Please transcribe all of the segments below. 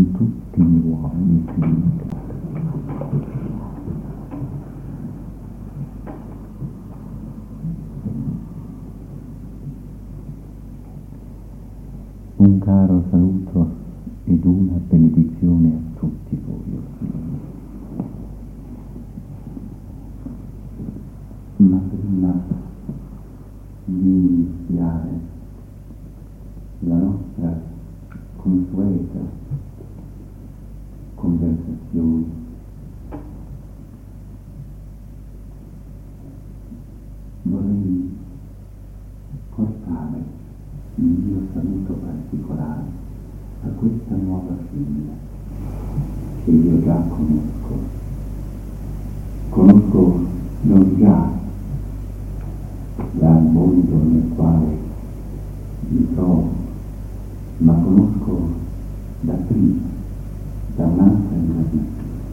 con tutti gli uomini finiti. Un caro saluto ed una benedizione a tutti voi. Ma prima di iniziare la nostra consueta conversazione, vorrei portare il mio saluto particolare a questa nuova figlia che io già conosco non già dal mondo nel quale mi trovo, ma conosco da prima, da un'altra incarnazione.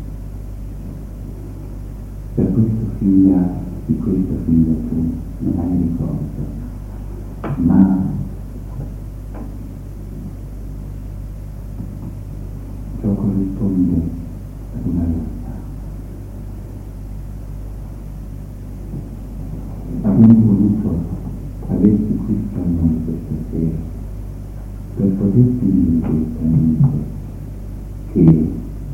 Per questo figlia, di questa figlia tu non hai ricordo, ma ciò corrisponde ad una realtà. Abbiamo voluto averti qui tra noi questa sera per poterti dire direttamente che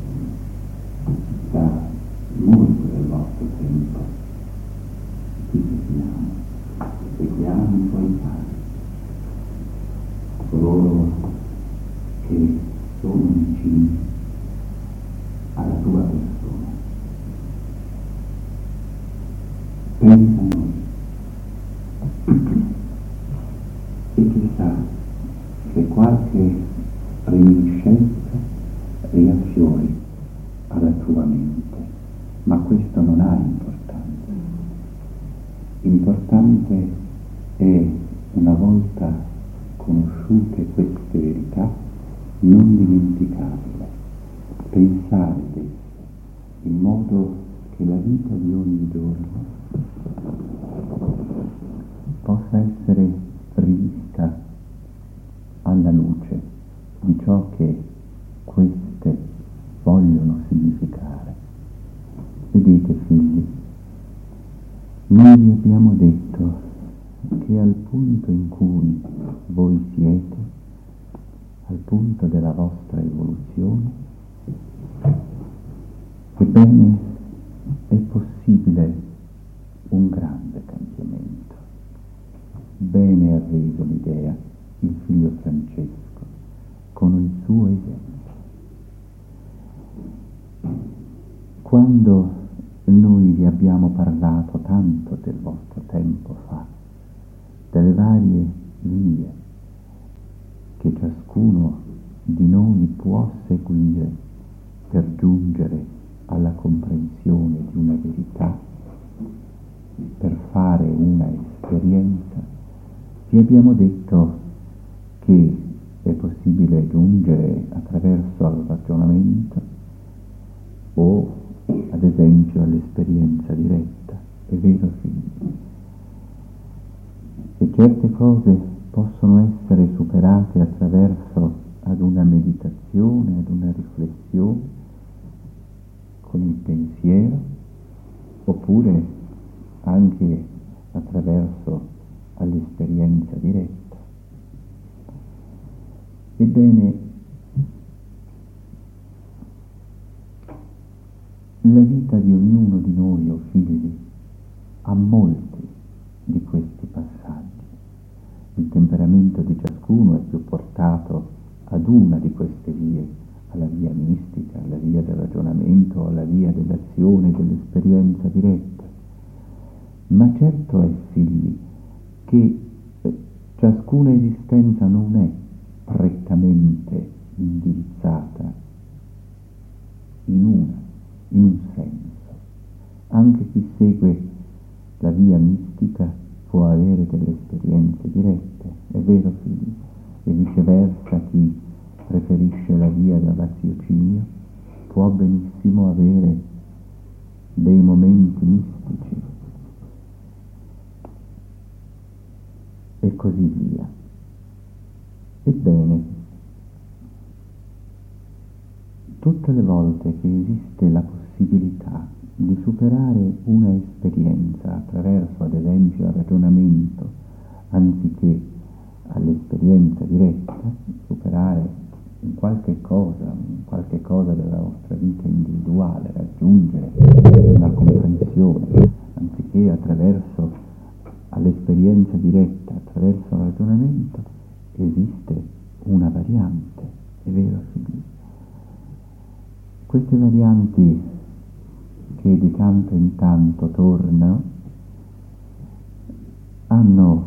da molto del vostro tempo ti seguiamo i tuoi padri, coloro che sono vicini alla tua persona. Pensa a noi e chissà se qualche reminiscenza riaffiori alla tua mente, ma questo non ha importanza. Importante è, una volta conosciute queste verità, non dimenticarle, pensare ad esse, in modo che la vita di ogni giorno possa essere rivista alla luce di ciò che queste vogliono significare. Vedete, figli, noi vi abbiamo detto che al punto in cui voi siete, al punto della vostra evoluzione, ebbene è possibile un grande cambiamento. Bene ha reso l'idea il figlio Francesco con il suo esempio. Quando noi vi abbiamo parlato tanto del vostro tempo fa, delle varie vie che ciascuno di noi può seguire per giungere alla comprensione di una verità, per fare una esperienza, vi abbiamo detto che è possibile giungere attraverso il ragionamento o ad esempio all'esperienza diretta. È vero, figli? E certe cose possono essere superate attraverso ad una meditazione, ad una riflessione con il pensiero, oppure anche attraverso all'esperienza diretta. Ebbene, la vita di ognuno di noi, o figli, ha molti di questi passaggi. Il temperamento di ciascuno è più portato ad una di queste vie, alla via mistica, alla via del ragionamento, alla via dell'azione, dell'esperienza diretta. Ma certo è, figli, che ciascuna esistenza non è prettamente indirizzata in un senso. Anche chi segue la via mistica può avere delle esperienze dirette, è vero, figli? E viceversa, chi preferisce la via del raziocinio può benissimo avere dei momenti mistici e così via. Ebbene, tutte le volte che esiste la possibilità di superare una esperienza attraverso, ad esempio, il ragionamento, anziché all'esperienza diretta, superare in qualche cosa della vostra vita individuale, raggiungere una comprensione, anziché attraverso all'esperienza diretta, attraverso il ragionamento, esiste una variante, è vero, figli? Queste varianti che di tanto in tanto tornano hanno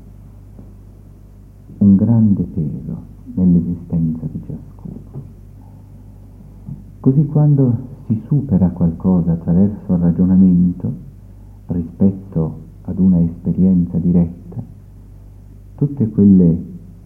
un grande peso nell'esistenza di ciascuno. Così quando si supera qualcosa attraverso il ragionamento rispetto ad una esperienza diretta, tutte quelle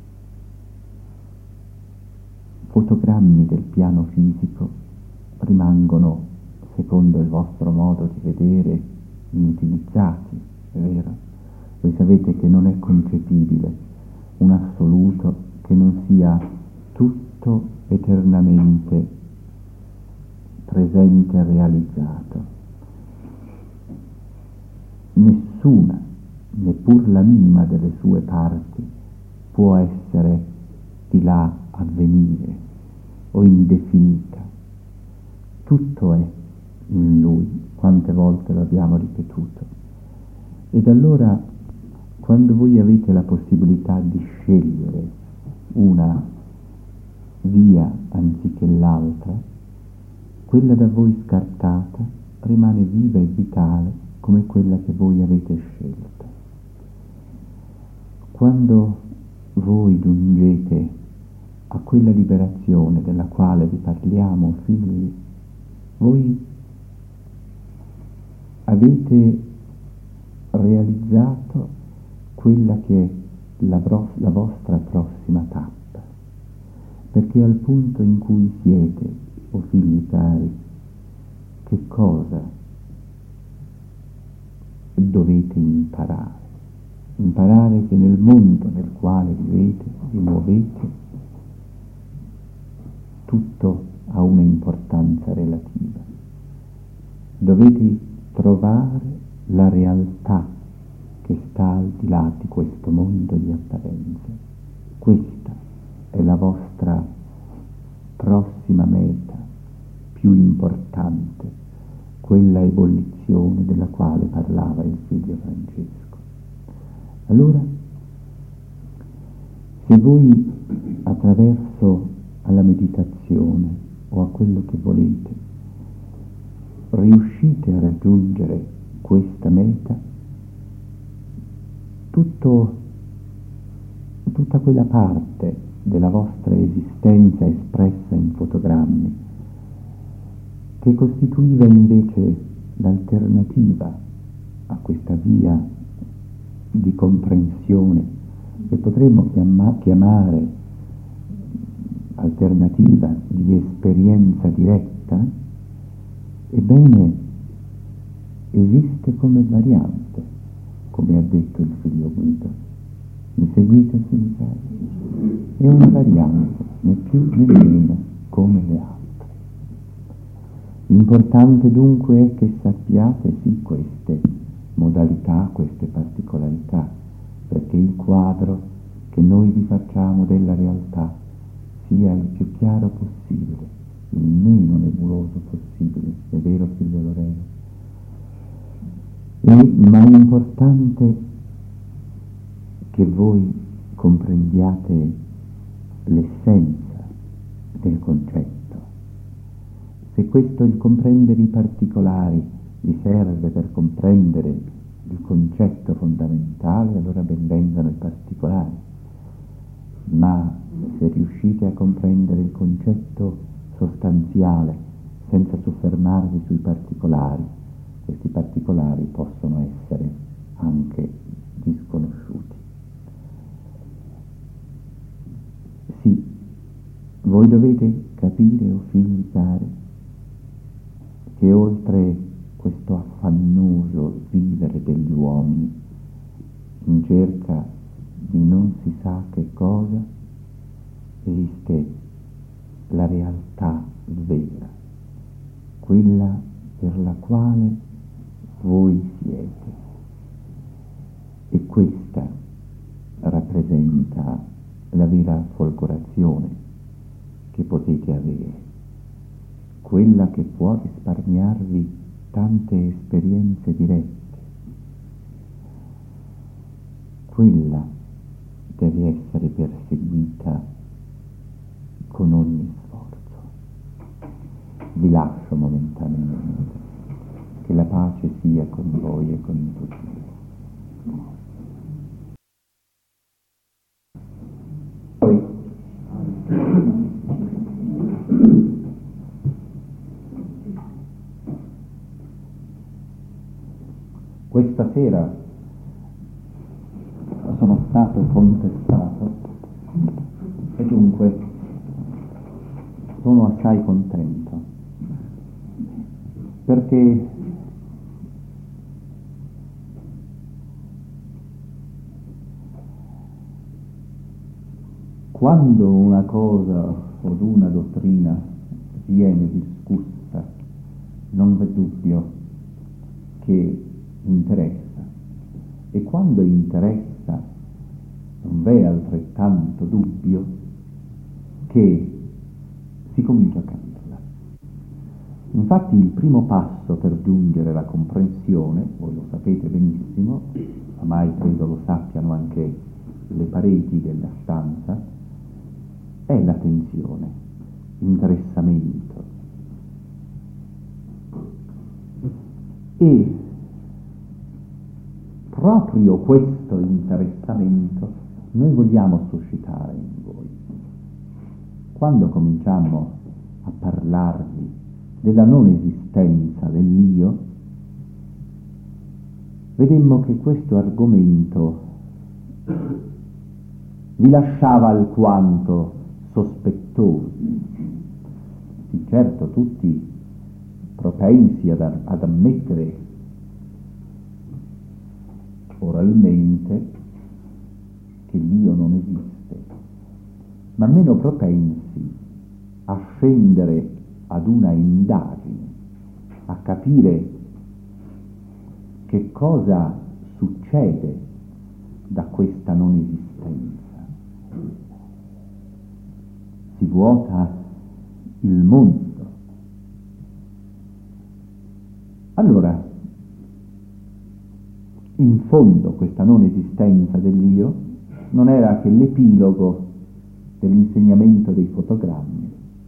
fotogrammi del piano fisico rimangono, secondo il vostro modo di vedere, inutilizzati, è vero? Voi sapete che non è concepibile un assoluto che non sia tutto eternamente presente e realizzato. Nessuna, neppur la minima delle sue parti, può essere di là a venire o indefinita. Tutto è in Lui, quante volte lo abbiamo ripetuto. Ed allora, quando voi avete la possibilità di scegliere una via anziché l'altra, quella da voi scartata rimane viva e vitale come quella che voi avete scelto. Quando voi giungete a quella liberazione della quale vi parliamo, figli, voi avete realizzato quella che è la vostra prossima tappa, perché al punto in cui siete, o figli cari, che cosa dovete imparare? Imparare che nel mondo nel quale vivete, vi muovete, tutto ha una importanza relativa. Dovete trovare la realtà che sta al di là di questo mondo di apparenze. Questa è la vostra prossima meta, più importante, quella ebollizione della quale parlava il figlio Francesco. Allora, se voi attraverso alla meditazione o a quello che volete riuscite a raggiungere questa meta, tutta quella parte della vostra esistenza espressa in fotogrammi, che costituiva invece l'alternativa a questa via di comprensione, che potremmo chiamare alternativa di esperienza diretta, ebbene esiste come variante, come ha detto il figlio Guido. Mi seguite, figli cari? È una variante, né più né meno, come le altre. L'importante dunque è che sappiate sì queste modalità, queste particolarità, perché il quadro che noi vi facciamo della realtà sia il più chiaro possibile, il meno nebuloso possibile, è vero, figlio Lorena? Ma è importante che voi comprendiate l'essenza del concetto. Se questo, il comprendere i particolari, vi serve per comprendere il concetto fondamentale, allora ben vengano i particolari. Ma se riuscite a comprendere il concetto sostanziale senza soffermarvi sui particolari, questi particolari possono essere anche disconosciuti. Sì, voi dovete capire, o figli cari, che oltre questo affannoso vivere degli uomini in cerca di non si sa che cosa, esiste la realtà vera, quella per la quale voi siete. E questa rappresenta la vera folgorazione che potete avere, quella che può risparmiarvi tante esperienze dirette. Quella deve essere perseguita con ogni sforzo. Vi lascio momentaneamente. Che la pace sia con voi e con tutti. Poi, questa sera sono stato contestato e dunque sono assai contento, perché quando una cosa o una dottrina viene discussa, non v'è dubbio che interessa, e quando interessa non v'è altrettanto dubbio che si comincia a capirla. Infatti il primo passo per giungere alla comprensione, voi lo sapete benissimo, ormai credo lo sappiano anche le pareti della stanza, è l'attenzione, l'interessamento. E proprio questo interessamento noi vogliamo suscitare in voi. Quando cominciamo a parlarvi della non esistenza dell'io, vedemmo che questo argomento vi lasciava alquanto sospettosi, sì, certo tutti propensi ad ammettere oralmente che l'io non esiste, ma meno propensi a scendere ad una indagine, a capire che cosa succede da questa non esistenza. Si vuota il mondo. Allora, in fondo questa non esistenza dell'io non era che l'epilogo dell'insegnamento dei fotogrammi.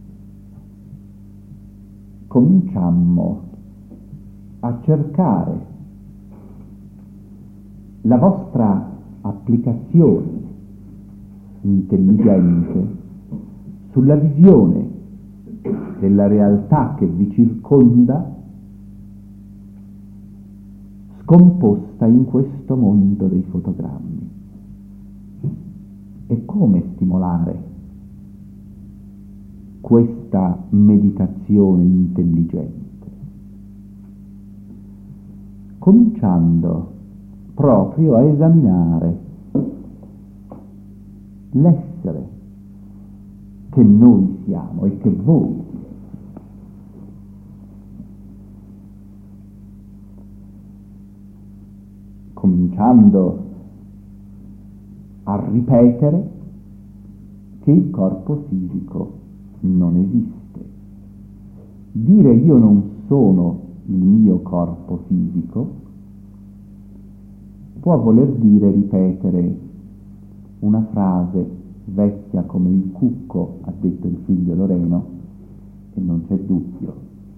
Cominciammo a cercare la vostra applicazione intelligente sulla visione della realtà che vi circonda, scomposta in questo mondo dei fotogrammi. E come stimolare questa meditazione intelligente? Cominciando proprio a esaminare l'essere che noi siamo e che voi siete. Cominciando a ripetere che il corpo fisico non esiste. Dire io non sono il mio corpo fisico può voler dire ripetere una frase vecchia come il cucco, ha detto il figlio Loreno, e non c'è dubbio.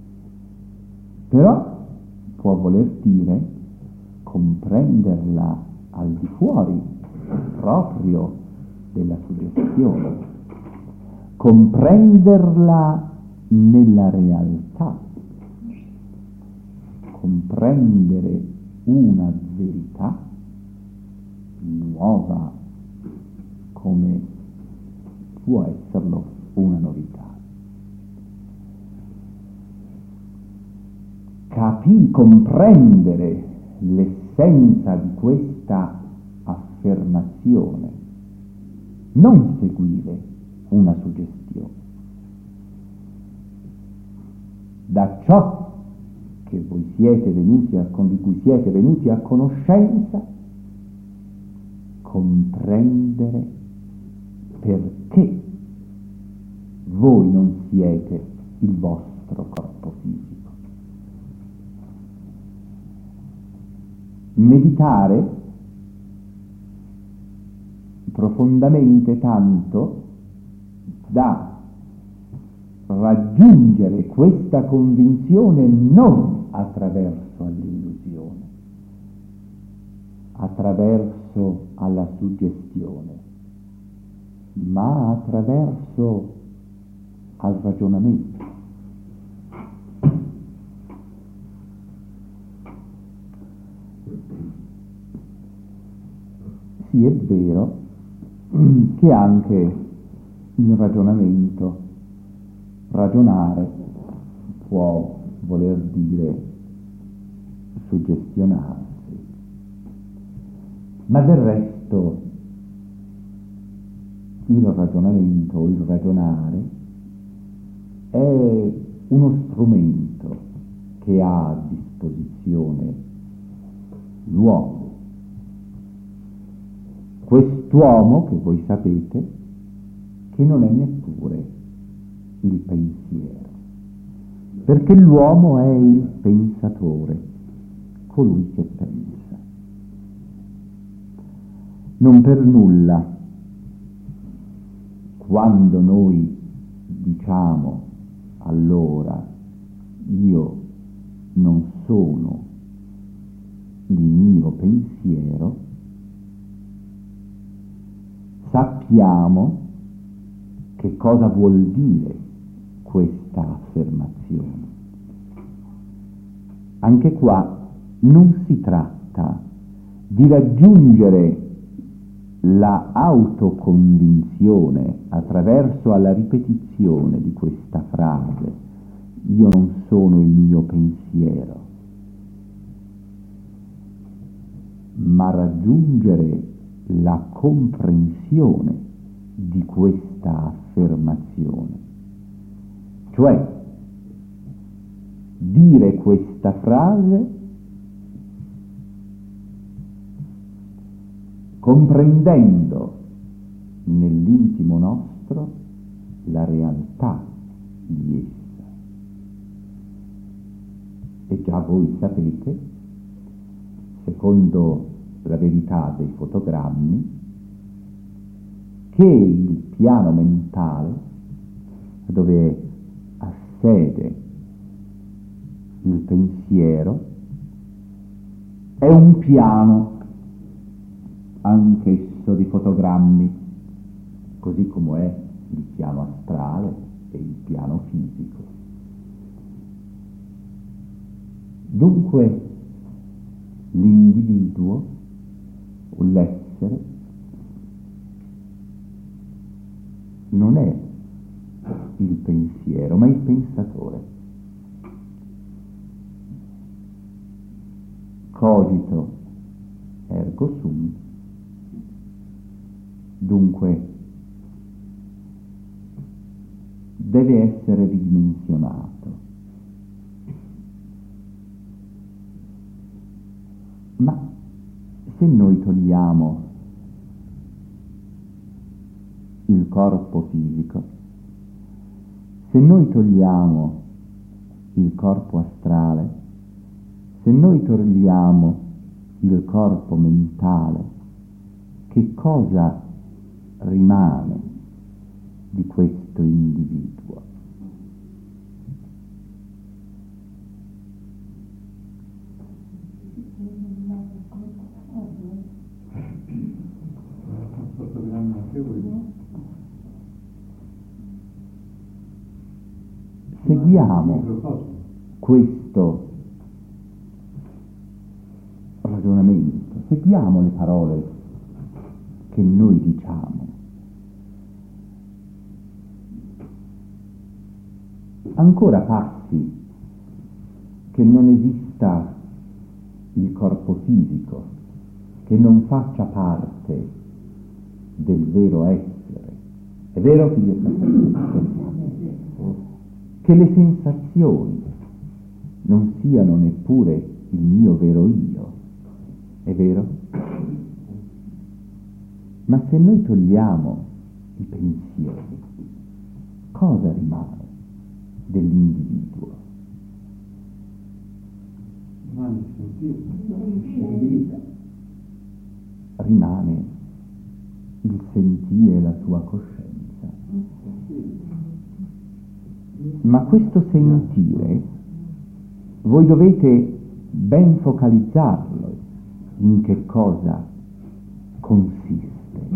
Però può voler dire comprenderla al di fuori proprio della suggestione, comprenderla nella realtà, comprendere una verità nuova come può esserlo una novità. Comprendere l'essenza di questa affermazione, non seguire una suggestione. da ciò che voi siete venuti di cui siete venuti a conoscenza, comprendere perché voi non siete il vostro corpo fisico. Meditare profondamente tanto da raggiungere questa convinzione non attraverso l'illusione, attraverso alla suggestione, ma attraverso al ragionamento. Sì, è vero che anche il ragionamento, ragionare, può voler dire suggestionarsi, ma del resto il ragionamento o il ragionare è uno strumento che ha a disposizione l'uomo. Quest'uomo che voi sapete che non è neppure il pensiero, perché l'uomo è il pensatore, colui che pensa. Non per nulla, quando noi diciamo allora io non sono il mio pensiero, sappiamo che cosa vuol dire questa affermazione. Anche qua non si tratta di raggiungere la autoconvinzione attraverso alla ripetizione di questa frase, io non sono il mio pensiero, ma raggiungere la comprensione di questa affermazione, cioè dire questa frase comprendendo nell'intimo nostro la realtà di essa. E già voi sapete, secondo la verità dei fotogrammi, che il piano mentale, dove ha sede il pensiero, è un piano anch'esso di fotogrammi, così come è il piano astrale e il piano fisico. Dunque l'individuo o l'essere non è il pensiero, ma il pensatore. Cogito ergo sum. Dunque deve essere ridimensionato. Ma se noi togliamo il corpo fisico, se noi togliamo il corpo astrale, se noi togliamo il corpo mentale, che cosa rimane di questo individuo? Seguiamo questo ragionamento, seguiamo le parole che noi diciamo. Ancora passi che non esista il corpo fisico, che non faccia parte del vero essere. È vero, figli e fratelli? Che le sensazioni non siano neppure il mio vero io. È vero? Ma se noi togliamo i pensieri, cosa rimane dell'individuo? Rimane il sentire la sua coscienza. Ma questo sentire voi dovete ben focalizzarlo in che cosa consiste.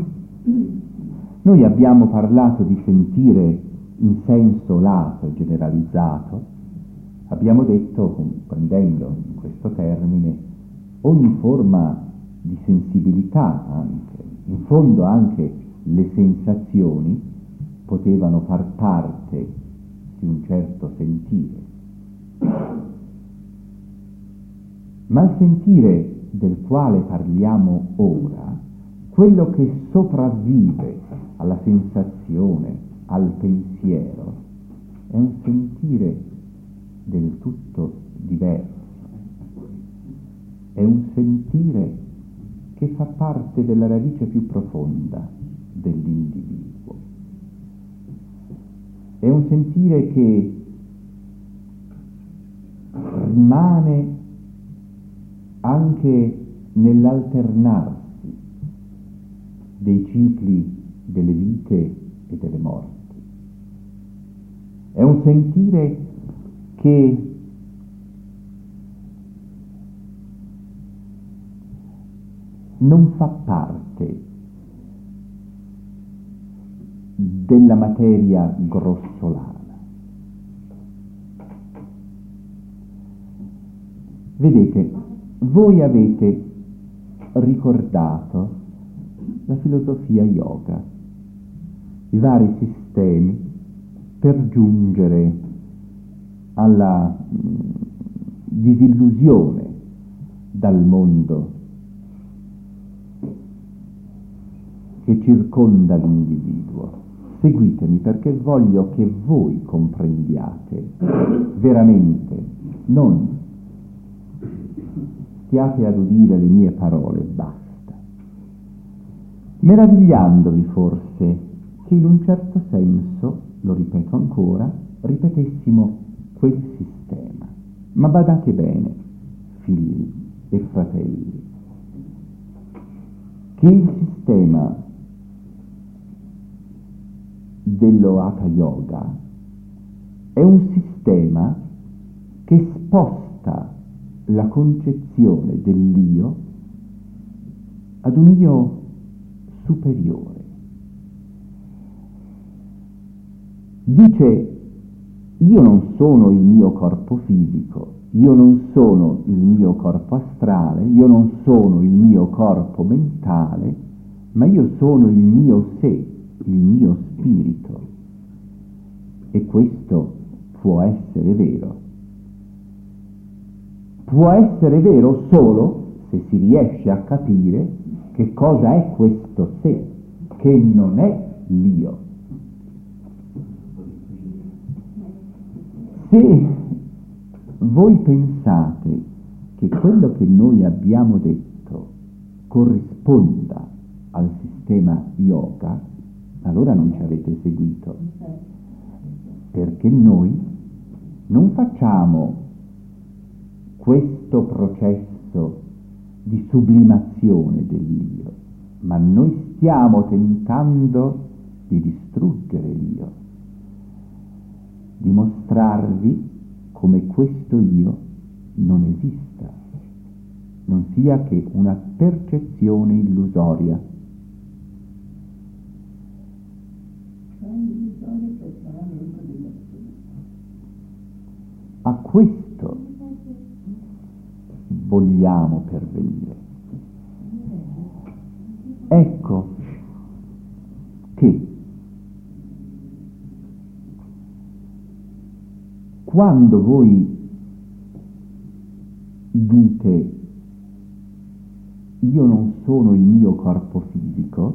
Noi abbiamo parlato di sentire in senso lato e generalizzato, abbiamo detto, comprendendo in questo termine, ogni forma di sensibilità anche, in fondo anche le sensazioni potevano far parte di un certo sentire. Ma il sentire del quale parliamo ora, quello che sopravvive alla sensazione, al pensiero, è un sentire del tutto diverso. È un sentire che fa parte della radice più profonda dell'individuo. È un sentire che rimane anche nell'alternarsi dei cicli delle vite e delle morti. È un sentire che non fa parte della materia grossolana. Vedete, voi avete ricordato la filosofia yoga, i vari sistemi per giungere alla disillusione dal mondo che circonda l'individuo. Seguitemi perché voglio che voi comprendiate veramente, non stiate ad udire le mie parole, basta. Meravigliandovi forse che in un certo senso, lo ripeto ancora, ripetessimo quel sistema. Ma badate bene, figli e fratelli, che il sistema dello Hatha Yoga è un sistema che sposta la concezione dell'io ad un io superiore. Dice: io non sono il mio corpo fisico, io non sono il mio corpo astrale, io non sono il mio corpo mentale, ma io sono il mio sé, il mio spirito. E questo può essere vero. Può essere vero solo se si riesce a capire che cosa è questo sé, che non è l'io. Se voi pensate che quello che noi abbiamo detto corrisponda al sistema yoga, allora non ci avete seguito, perché noi non facciamo questo processo di sublimazione dell'io, ma noi stiamo tentando di distruggere l'io, di mostrarvi come questo io non esista, non sia che una percezione illusoria. A questo vogliamo pervenire. Ecco che quando voi dite io non sono il mio corpo fisico,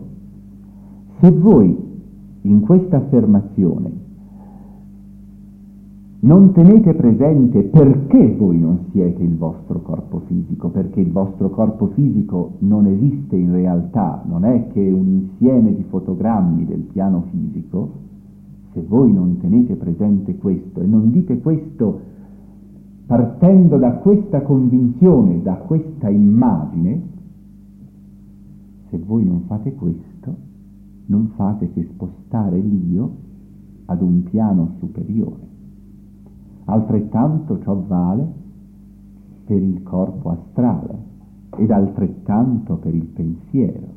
se voi in questa affermazione non tenete presente perché voi non siete il vostro corpo fisico, perché il vostro corpo fisico non esiste in realtà, non è che un insieme di fotogrammi del piano fisico. Se voi non tenete presente questo e non dite questo partendo da questa convinzione, da questa immagine, se voi non fate questo, non fate che spostare l'io ad un piano superiore. Altrettanto ciò vale per il corpo astrale ed altrettanto per il pensiero.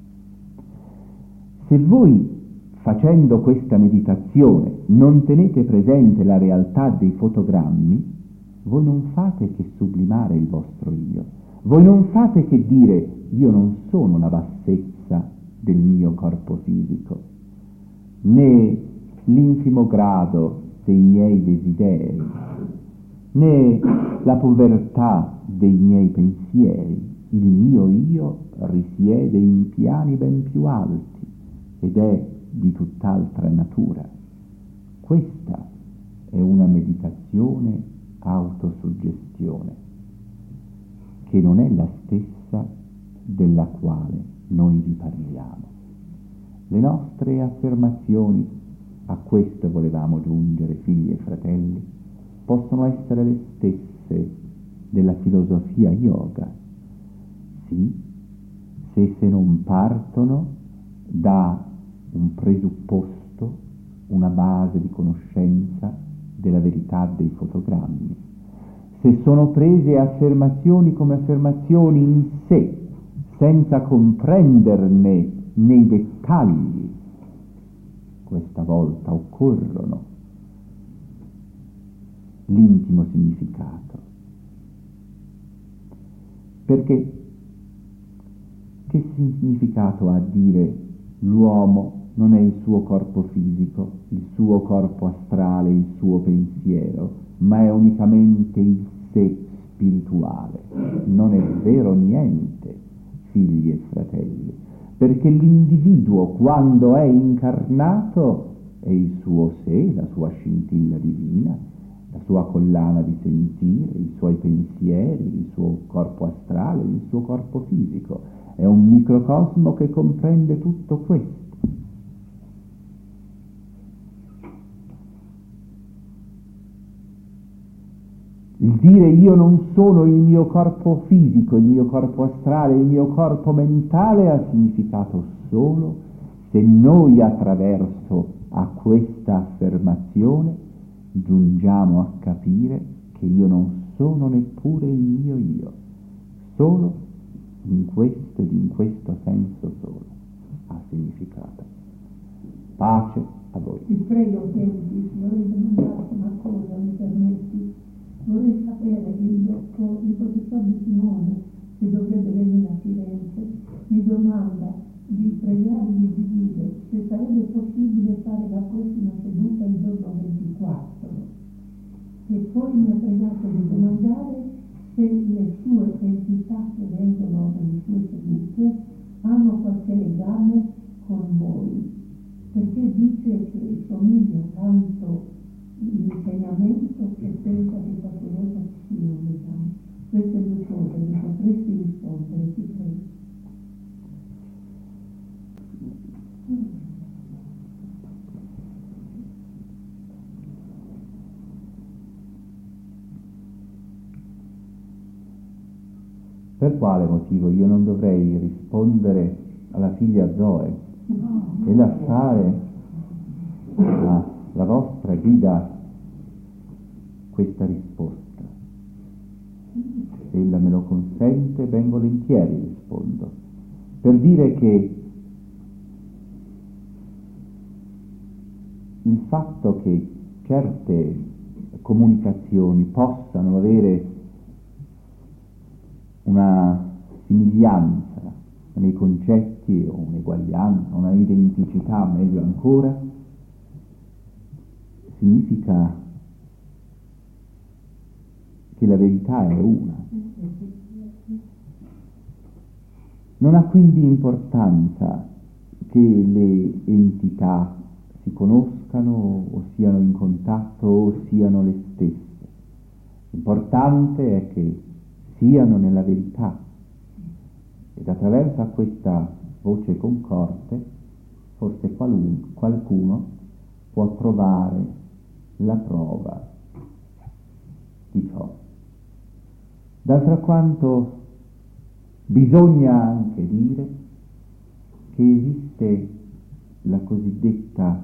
Se voi, facendo questa meditazione, non tenete presente la realtà dei fotogrammi, voi non fate che sublimare il vostro io. Voi non fate che dire: io non sono la bassezza del mio corpo fisico, né l'infimo grado dei miei desideri, né la povertà dei miei pensieri. Il mio io risiede in piani ben più alti ed è di tutt'altra natura. Questa è una meditazione autosuggestione, che non è la stessa della quale noi vi parliamo. Le nostre affermazioni, a questo volevamo giungere, figli e fratelli, possono essere le stesse della filosofia yoga, sì, se esse non partono da un presupposto, una base di conoscenza della verità dei fotogrammi. Se sono prese affermazioni come affermazioni in sé, senza comprenderne nei dettagli, questa volta occorrono l'intimo significato. Perché che significato ha a dire l'uomo non è il suo corpo fisico, il suo corpo astrale, il suo pensiero, ma è unicamente il sé spirituale? Non è vero niente, figli e fratelli, perché l'individuo, quando è incarnato, è il suo sé, la sua scintilla divina, la sua collana di sentire, i suoi pensieri, il suo corpo astrale, il suo corpo fisico. È un microcosmo che comprende tutto questo. Il dire io non sono il mio corpo fisico, il mio corpo astrale, il mio corpo mentale ha significato solo se noi attraverso a questa affermazione giungiamo a capire che io non sono neppure il mio io, solo in questo ed in questo senso solo ha significato. Pace a voi. Ti prego, Kentis, vorrei domandarti una cosa, mi permetti? Vorrei sapere il professor Di Simone, che dovrebbe venire a Firenze, mi domanda di pregarvi di dire se sarebbe possibile fare la prossima seduta il giorno 24. E poi mi ha pregato di domandare se le sue entità che vengono nelle sue sedute hanno qualche legame con voi, perché dice che somiglia tanto l'insegnamento che pensa che qualche volta ci sia un legame. Queste due cose mi potresti rispondere, ti prego. Per quale motivo io non dovrei rispondere alla figlia Zoe e lasciare la vostra guida questa risposta? Se ella me lo consente, ben volentieri rispondo, per dire che il fatto che certe comunicazioni possano avere una somiglianza nei concetti o un'eguaglianza, una identicità meglio ancora, significa che la verità è una. Non ha quindi importanza che le entità si conoscano o siano in contatto o siano le stesse. L'importante è che siano nella verità, ed attraverso a questa voce concorde forse qualcuno può trovare la prova di ciò. D'altro canto bisogna anche dire che esiste la cosiddetta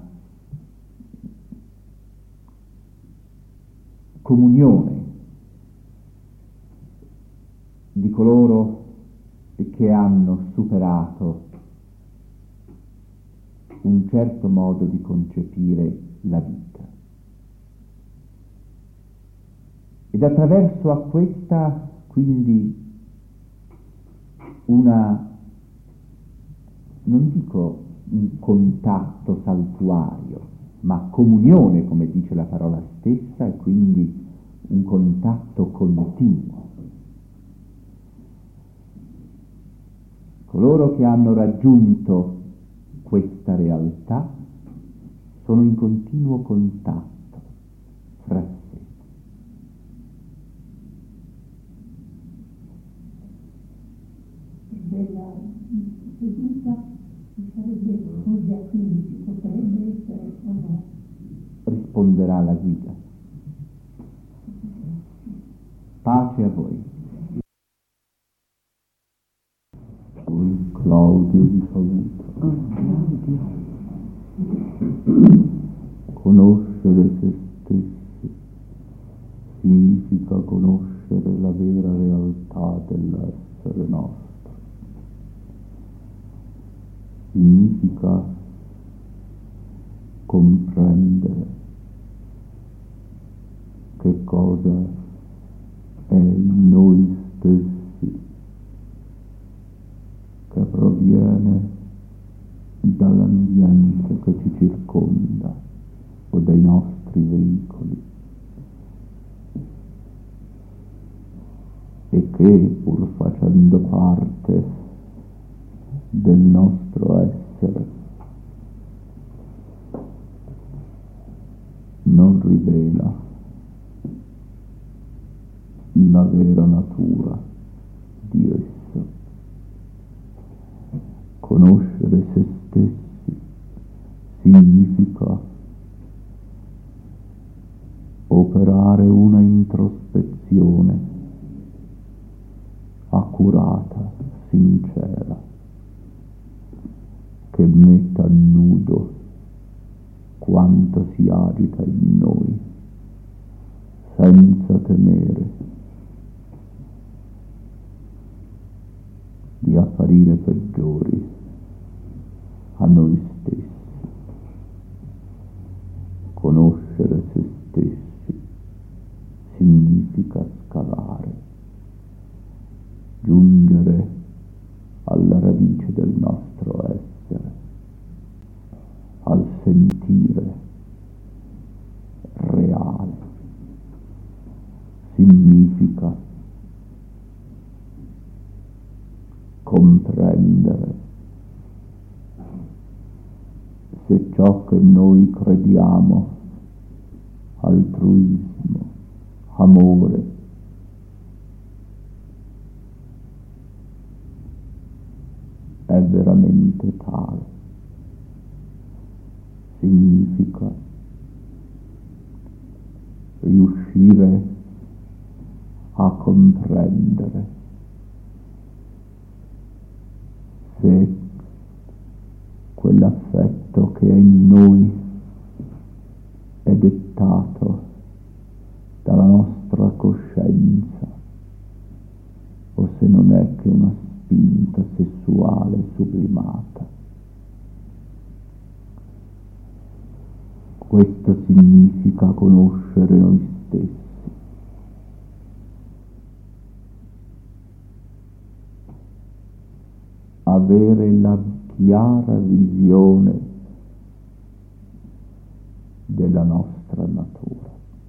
comunione di coloro che hanno superato un certo modo di concepire la vita. Ed attraverso a questa, quindi, non dico un contatto saltuario, ma comunione, come dice la parola stessa, e quindi un contatto continuo. Coloro che hanno raggiunto questa realtà sono in continuo contatto fra sé. Della seduta sarebbe oggi a 15, potrebbe essere o no? Risponderà la guida. Pace a voi. Claudio vi saluta. Claudio. Conoscere se stessi significa conoscere la vera realtà dell'essere nostro. Significa comprendere che cosa è in noi stessi, che proviene dall'ambiente che ci circonda o dai nostri veicoli, e che, pur facendo parte del nostro essere, non rivela la vera natura di esso. Conoscere se stessi significa operare una introspezione accurata, sincera, che metta a nudo quanto si agita in noi, senza temere di apparire peggiori a noi stessi. Conoscere se stessi significa scalare, giungere alla radice del nostro essere, al sentire reale. Significa comprendere se ciò che noi crediamo, altruismo, amore, è veramente tale. Significa riuscire a comprendere se quell'affetto che è in noi è dettato dalla nostra coscienza o se non è che una spinta sessuale sublimata. Questo significa conoscere noi stessi. Avere la chiara visione della nostra natura,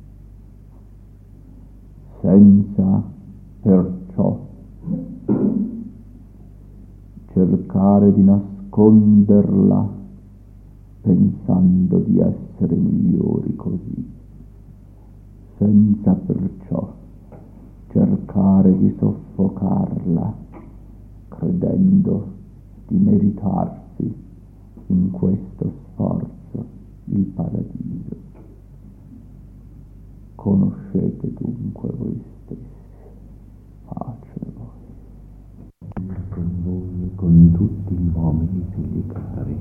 senza perciò cercare di nasconderla pensando di essere migliori così, senza perciò cercare di soffocarla, credendo di meritarsi in questo sforzo il paradiso. Conoscete dunque voi stessi, pace a voi. Con voi e con tutti gli uomini figli cari.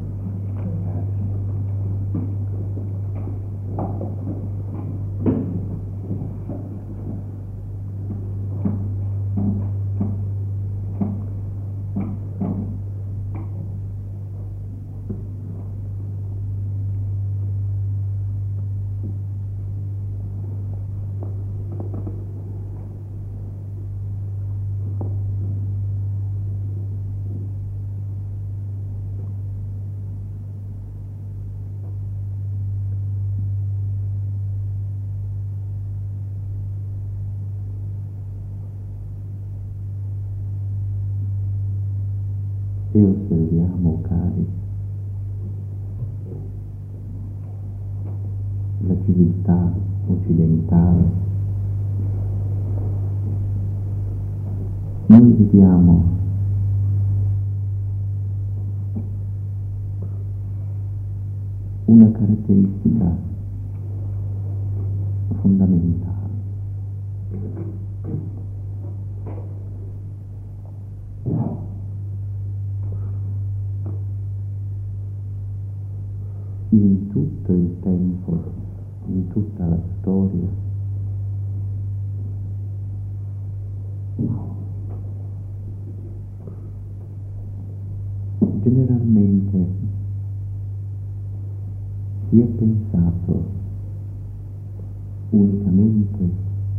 E osserviamo, cari, la civiltà occidentale. Noi vediamo una caratteristica fondamentale. In tutto il tempo, in tutta la storia, generalmente si è pensato unicamente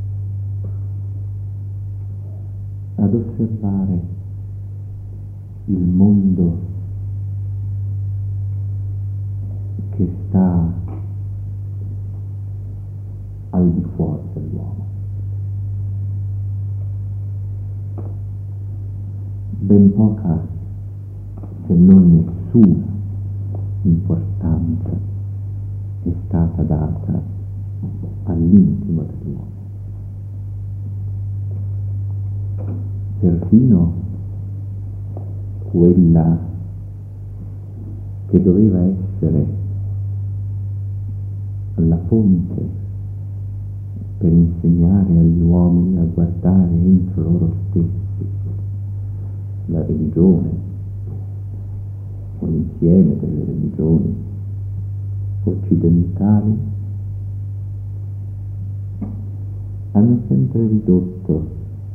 ad osservare il mondo che sta al di fuori dell'uomo. Ben poca, se non nessuna, importanza è stata data all'intimo dell'uomo. Perfino quella che doveva essere la fonte per insegnare agli uomini a guardare entro loro stessi, la religione, o l'insieme delle religioni occidentali, hanno sempre ridotto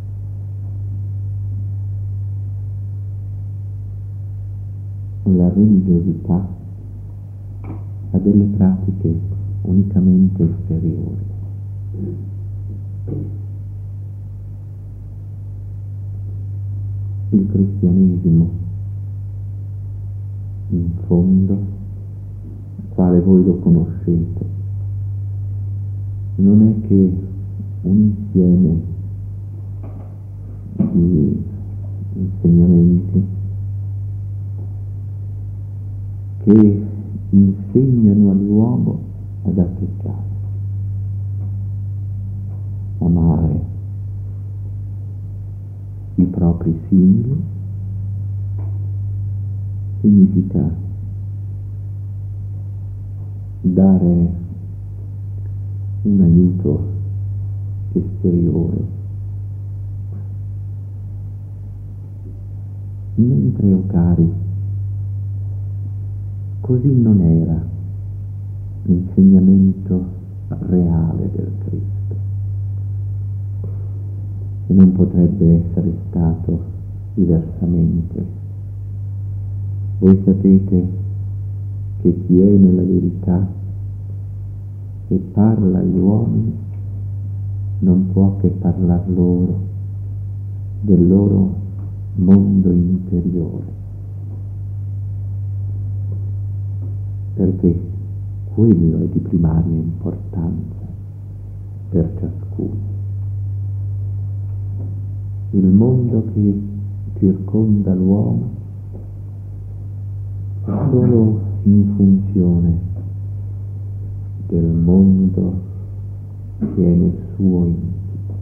la religiosità a delle pratiche unicamente esteriori. Il cristianesimo, in fondo, quale voi lo conoscete, non è che un insieme di insegnamenti che insegnano all'uomo ad atteggiare, amare i propri simili, significa dare un aiuto esteriore, mentre, o cari, così non era l'insegnamento reale del Cristo, e non potrebbe essere stato diversamente. Voi sapete che chi è nella verità e parla agli uomini non può che parlar loro del loro mondo interiore, perché quello è di primaria importanza per ciascuno. Il mondo che circonda l'uomo è solo in funzione del mondo che è nel suo insito.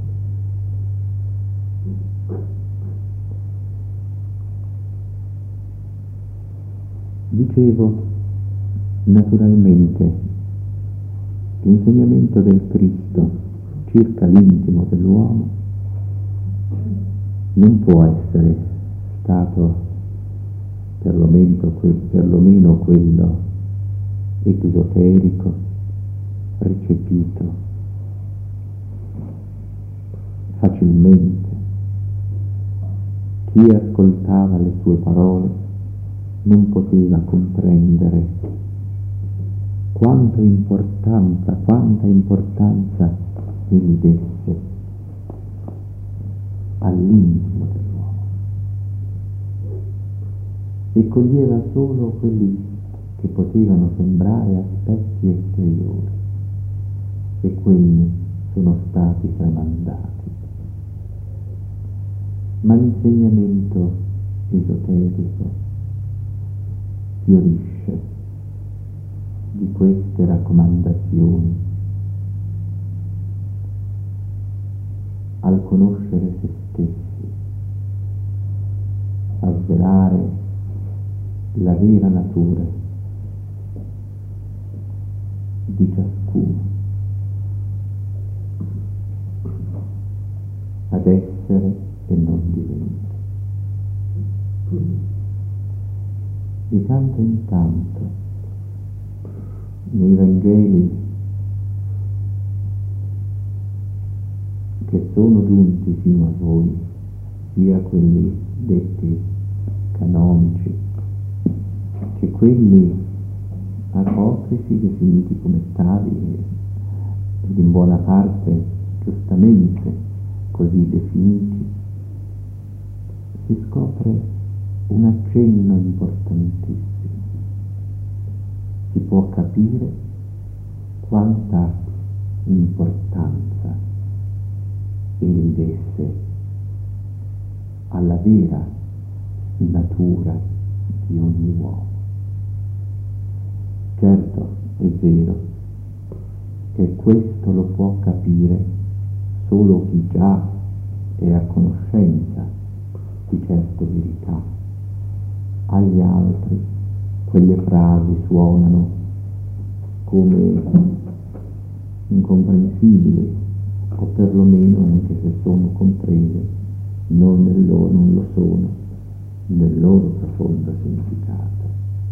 Dicevo, naturalmente, l'insegnamento del Cristo circa l'intimo dell'uomo non può essere stato perlomeno quello esoterico, recepito facilmente. Chi ascoltava le sue parole non poteva comprendere quanta importanza egli desse all'intimo dell'uomo, e coglieva solo quelli che potevano sembrare aspetti esteriori, e quelli sono stati tramandati. Ma l'insegnamento esoterico fiorisce di queste raccomandazioni al conoscere se stessi, a svelare la vera natura di ciascuno, ad essere e non divenire. Di tanto in tanto nei Vangeli che sono giunti fino a voi, sia quelli detti canonici che quelli apocrifi, definiti come tali ed in buona parte giustamente così definiti, si scopre un accenno importantissimo. Si può capire quanta importanza egli desse alla vera natura di ogni uomo. Certo, è vero che questo lo può capire solo chi già è a conoscenza di certe verità. Agli altri quelle frasi suonano come incomprensibili, o perlomeno, anche se sono comprese, non lo sono nel loro profondo significato.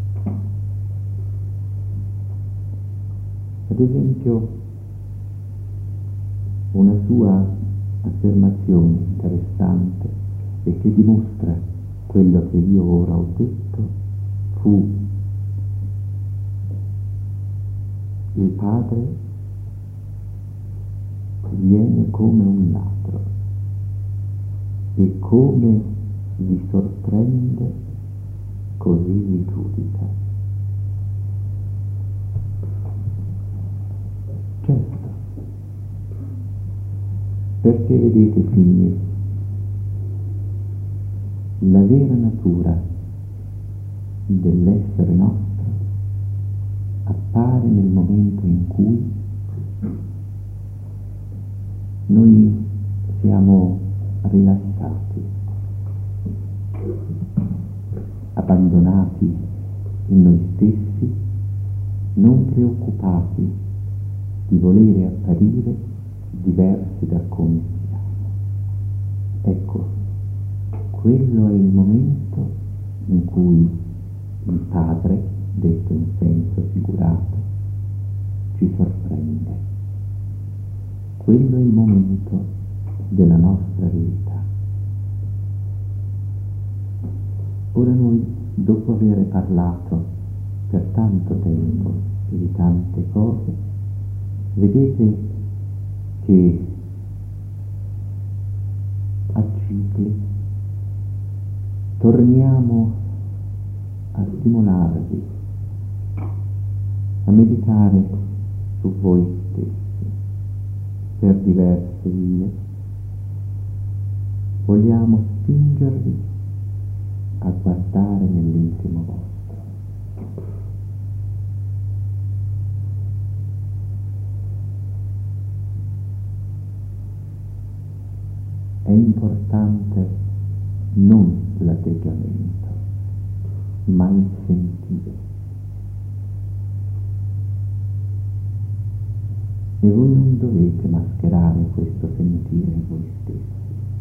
Ad esempio, una sua affermazione interessante e che dimostra quello che io ora ho detto fu: il padre viene come un ladro, e come vi sorprende così vi giudica. Certo, perché vedete, figli, la vera natura dell'essere nostro appare nel momento in cui noi siamo rilassati, abbandonati in noi stessi, non preoccupati di volere apparire diversi da come siamo. Ecco, quello è il momento in cui il Padre, detto in senso figurato, ci sorprende. Quello è il momento della nostra verità. Ora noi, dopo aver parlato per tanto tempo di tante cose, vedete che a cicli torniamo a stimolarvi, a meditare su voi stessi per diverse vie. Vogliamo spingervi a guardare nell'intimo vostro, è importante non l'atteggiamento, ma il sentire. E voi non dovete mascherare questo sentire in voi stessi.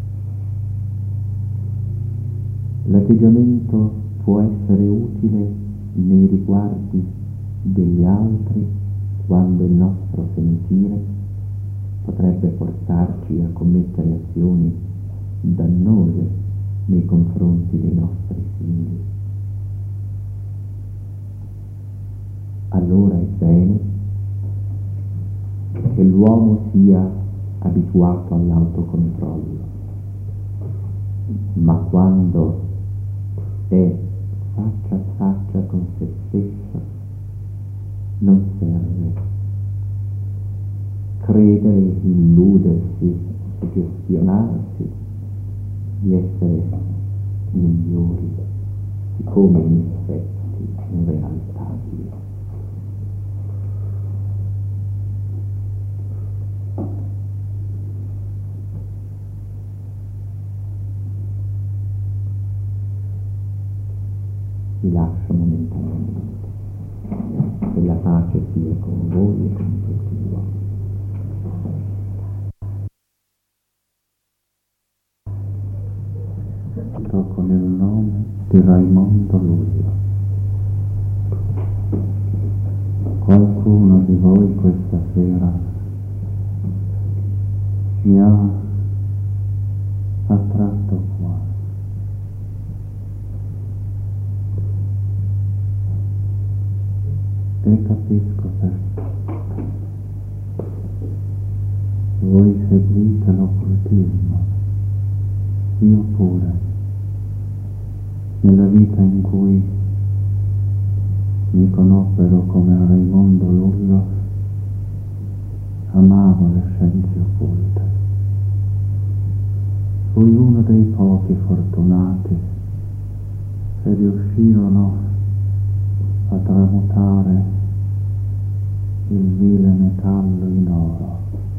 L'atteggiamento può essere utile nei riguardi degli altri quando il nostro sentire potrebbe portarci a commettere azioni dannose nei confronti dei nostri figli. Allora è bene che l'uomo sia abituato all'autocontrollo, ma quando è faccia a faccia con se stesso non serve credere, illudersi, suggestionarsi di essere migliori di come in effetti in realtà è. Vi lascio momentaneamente, e la pace sia con voi e con tutti gli uomini. Tocco nel nome di Raimondo Luglio. Qualcuno di voi questa sera mi ha attratto qua. E capisco perché. Voi seguite l'occultismo, io pure. Nella vita in cui mi conobbero come Raimondo Luglio, amavo le scienze occulte. Fui uno dei pochi fortunati che riuscirono a tramutare il vile metallo in oro.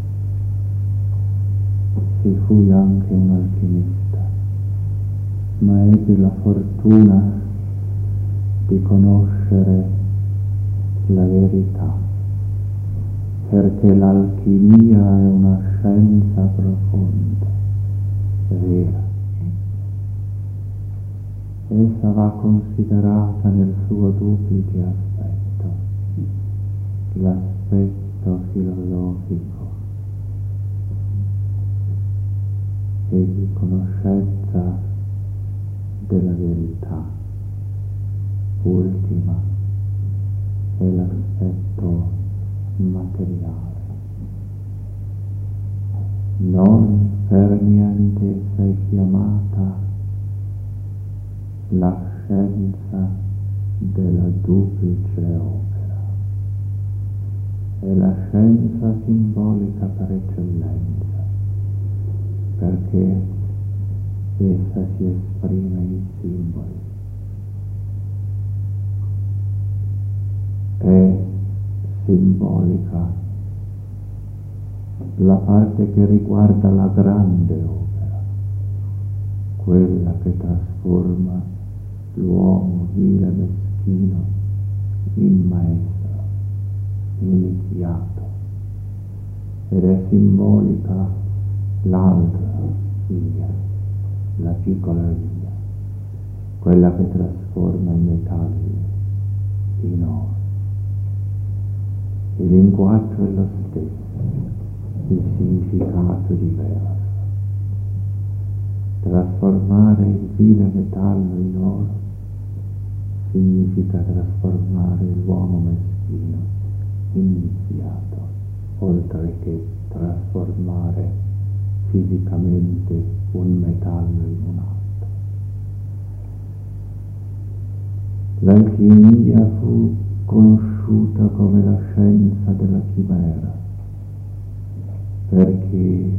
Sì, fui anche un alchimista, ma ebbi la fortuna di conoscere la verità, perché l'alchimia è una scienza profonda, vera. Essa va considerata nel suo duplice aspetto, l'aspetto filosofico e di conoscenza della verità ultima è l'aspetto materiale. Non per niente sei chiamata la scienza della duplice opera. È la scienza simbolica per eccellenza, perché essa si esprime in simboli. È simbolica la parte che riguarda la grande opera, quella che trasforma l'uomo vile e meschino in maestro, iniziato, ed è simbolica l'altra via, la piccola via, quella che trasforma i metalli in oro. Il linguaggio è lo stesso, il significato diverso. Trasformare il vile metallo in oro significa trasformare l'uomo meschino iniziato, oltre che trasformare fisicamente un metallo in un altro. L'alchimia fu conosciuta come la scienza della chimera, perché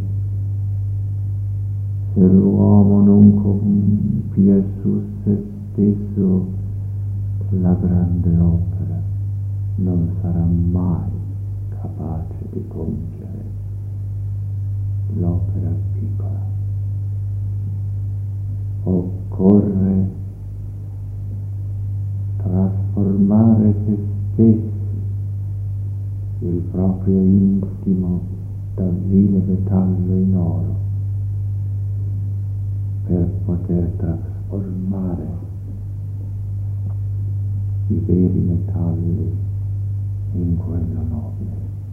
se l'uomo non compie su se stesso la grande opera, non sarà mai capace di compiere l'opera piccola. occorre trasformare se stessi, il proprio intimo da vile metallo in oro, per poter trasformare i veri metalli in quello nobile.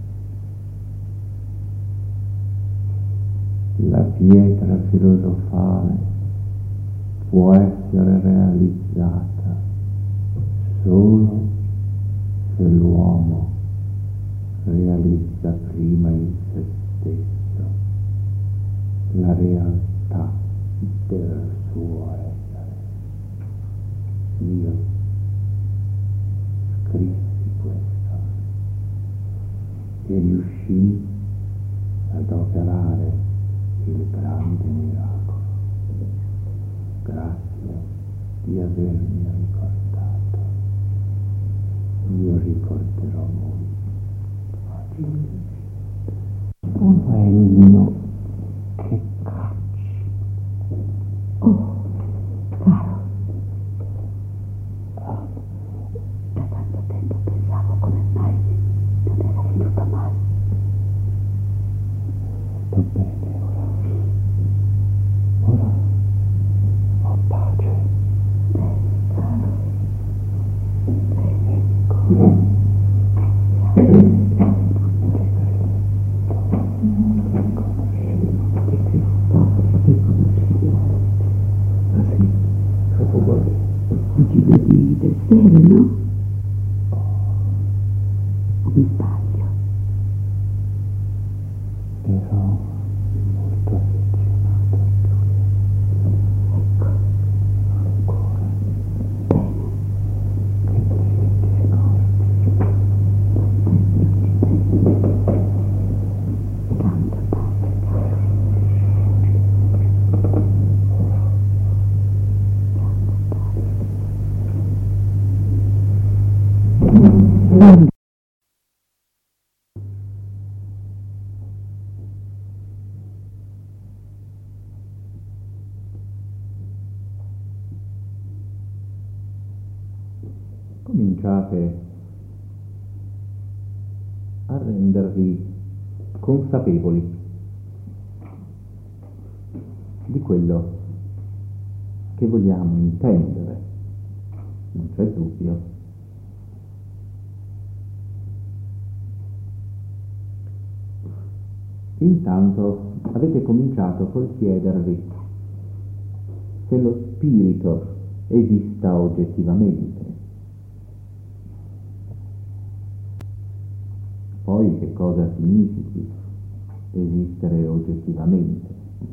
La pietra filosofale può essere realizzata solo se l'uomo realizza prima in se stesso la realtà del suo essere. Io scrissi questo e riuscii ad operare il grande miracolo. Grazie di avermi ricordato. Io ricorderò voi. Uno è il mio che cacci. Oh, caro. Da tanto tempo pensavo come mai non era venuto mai. Sto bene ora. Ora ho pace. Bene, caro. Bene. Ci vedi del sere, no? O mi sbaglio? Ero molto affezionato a Giulia. Ecco. Ancora. Che te ti ricordi? Tanto bene, caro. Cominciate a rendervi consapevoli di quello che vogliamo intendere, non c'è dubbio. Intanto avete cominciato col chiedervi se lo spirito esista oggettivamente. Poi che cosa significhi esistere oggettivamente?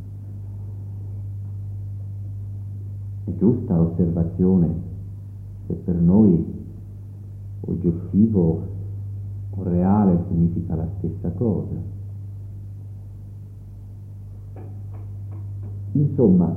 È giusta osservazione se per noi oggettivo o reale significa la stessa cosa. Insomma,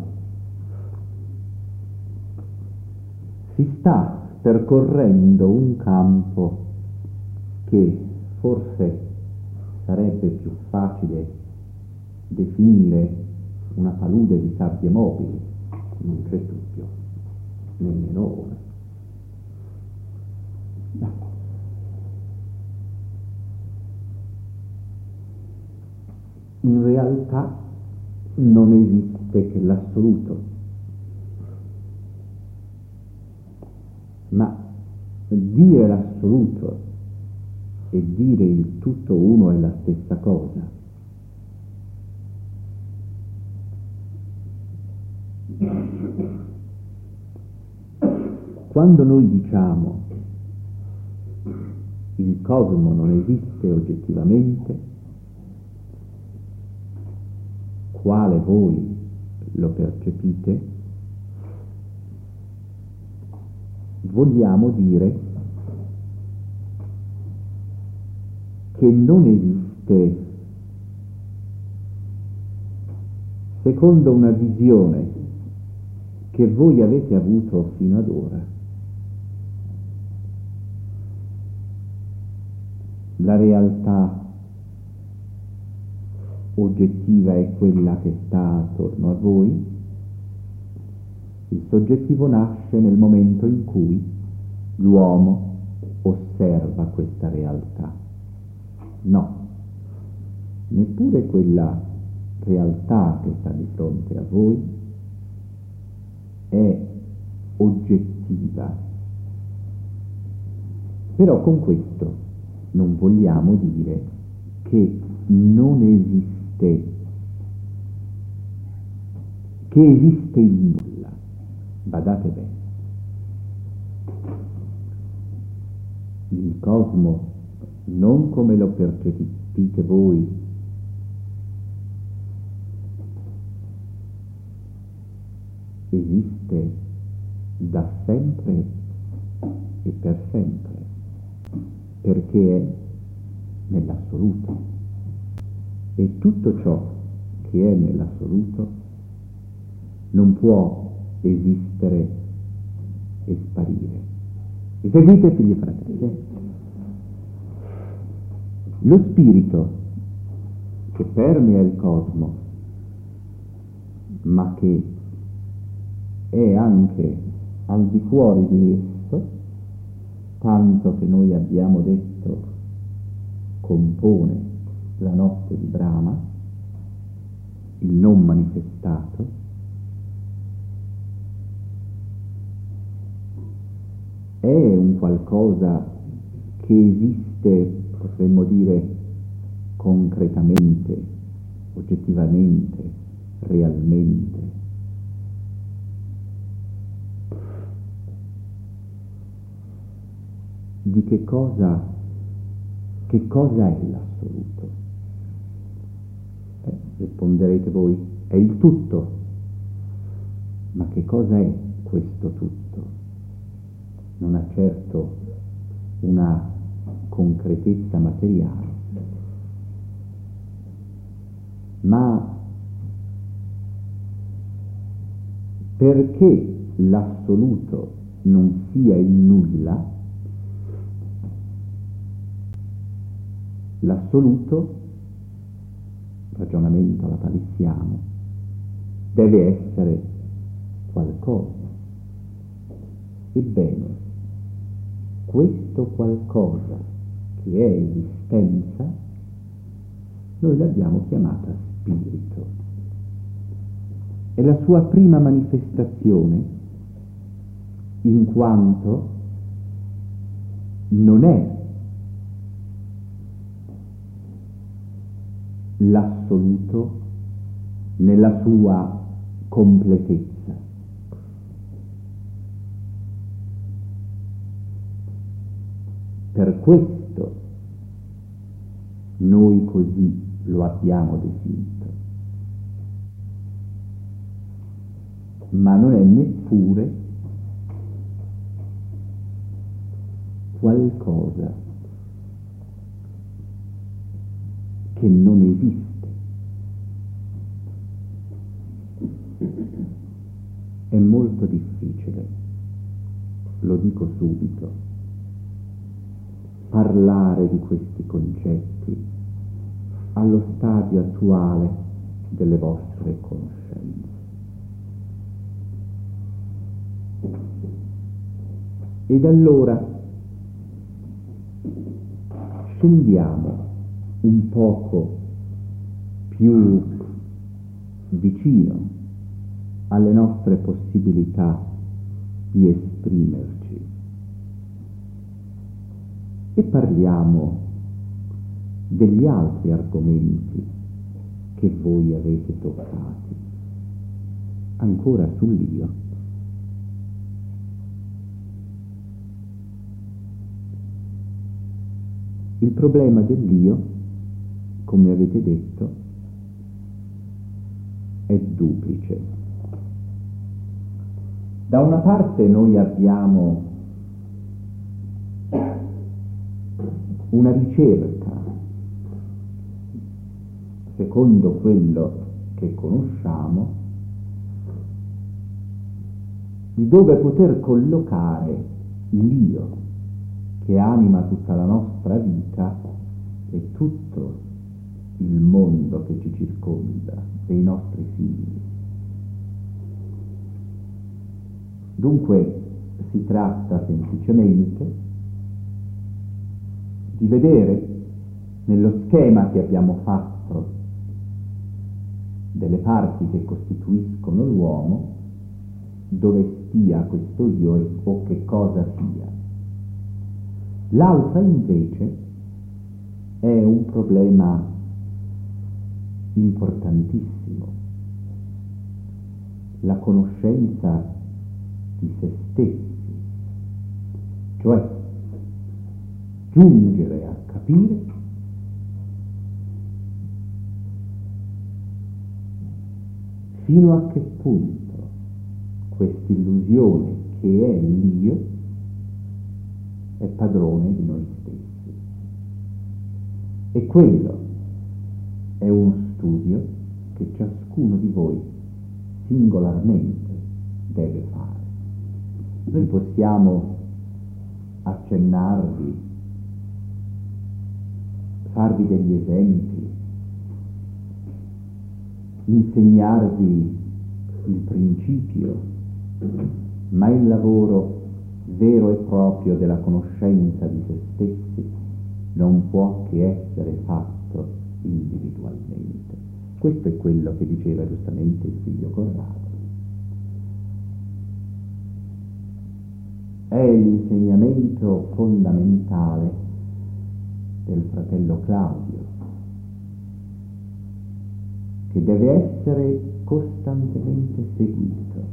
si sta percorrendo un campo che forse sarebbe più facile definire una palude di sabbie mobili, non c'è dubbio, nemmeno ora. In realtà non esiste che l'assoluto, ma dire l'assoluto e dire il tutto uno è la stessa cosa. Quando noi diciamo il cosmo non esiste oggettivamente, quale voi lo percepite, vogliamo dire che non esiste secondo una visione che voi avete avuto fino ad ora. La realtà oggettiva è quella che sta attorno a voi Il soggettivo nasce nel momento in cui l'uomo osserva questa realtà. No, neppure quella realtà che sta di fronte a voi è oggettiva. Però con questo non vogliamo dire che non esiste, che esiste il nulla. Badate bene. Il cosmo, non come lo percepite voi, esiste da sempre e per sempre, perché è nell'assoluto. E tutto ciò che è nell'assoluto non può esistere e sparire. Mi seguite, figli e fratelli? Lo spirito che permea il cosmo, ma che è anche al di fuori di esso, tanto che noi abbiamo detto compone la notte di Brahma, il non manifestato, è un qualcosa che esiste, potremmo dire, concretamente, oggettivamente, realmente. Di che cosa è l'assoluto? Risponderete voi, è il tutto. Ma che cosa è questo tutto? Non ha certo una concretezza materiale, ma perché l'assoluto non sia il nulla, l'assoluto, ragionamento alla palissiano, deve essere qualcosa. Ebbene, questo qualcosa che è esistenza, noi l'abbiamo chiamata spirito. È la sua prima manifestazione, in quanto non è l'assoluto nella sua completezza. Per questo noi così lo abbiamo definito, ma non è neppure qualcosa che non esiste. È molto difficile, lo dico subito, parlare di questi concetti allo stadio attuale delle vostre conoscenze. Ed allora scendiamo un poco più vicino alle nostre possibilità di esprimerci e parliamo degli altri argomenti che voi avete toccati, ancora sull'io. Il problema dell'io, come avete detto, è duplice. Da una parte noi abbiamo una ricerca, secondo quello che conosciamo, di dove poter collocare l'io che anima tutta la nostra vita e tutto il mondo che ci circonda, dei nostri figli. Dunque si tratta semplicemente di vedere nello schema che abbiamo fatto delle parti che costituiscono l'uomo dove stia questo io o che cosa sia. L'altra invece è un problema importantissimo, la conoscenza di se stessi, cioè giungere a capire fino a che punto quest'illusione che è l'io è padrone di noi stessi. E quello è uno studio che ciascuno di voi singolarmente deve fare. Noi possiamo accennarvi, farvi degli esempi, insegnarvi il principio, ma il lavoro vero e proprio della conoscenza di se stessi non può che essere fatto individualmente. Questo è quello che diceva giustamente il figlio Corrado. È l'insegnamento fondamentale del fratello Claudio, che deve essere costantemente seguito.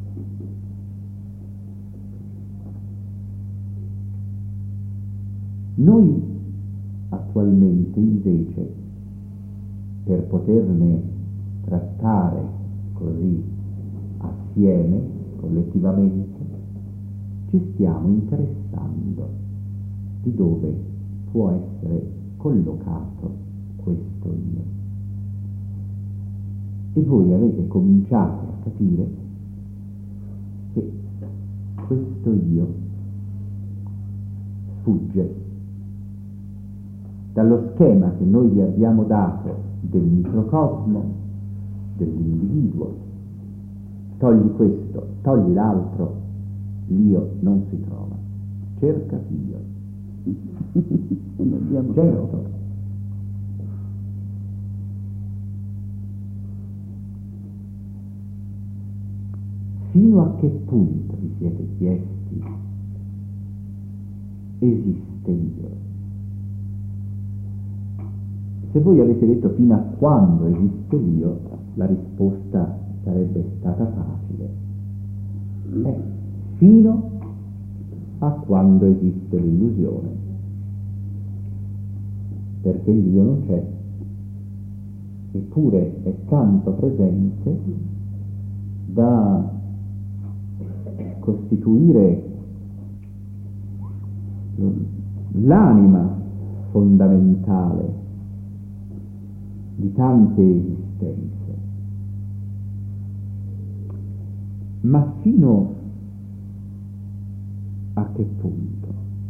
Noi attualmente invece, per poterne trattare così assieme, collettivamente, ci stiamo interessando di dove può essere collocato questo io. E voi avete cominciato a capire che questo io sfugge dallo schema che noi vi abbiamo dato del microcosmo, dell'individuo. Togli questo, togli l'altro, l'io non si trova. Cercati io. Certo. Fino a che punto vi siete chiesti esiste l'io? Se voi avete detto fino a quando esiste l'io, la risposta sarebbe stata facile. Fino a quando esiste l'illusione, perché l'io non c'è, eppure è tanto presente da costituire l'anima fondamentale di tante esistenze. Ma fino a che punto?